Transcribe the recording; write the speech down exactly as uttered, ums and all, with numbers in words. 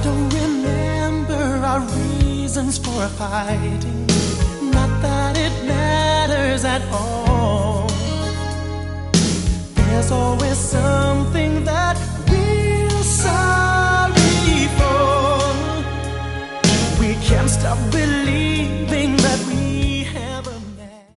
don't remember our reasons for fighting. Not that it matters at all.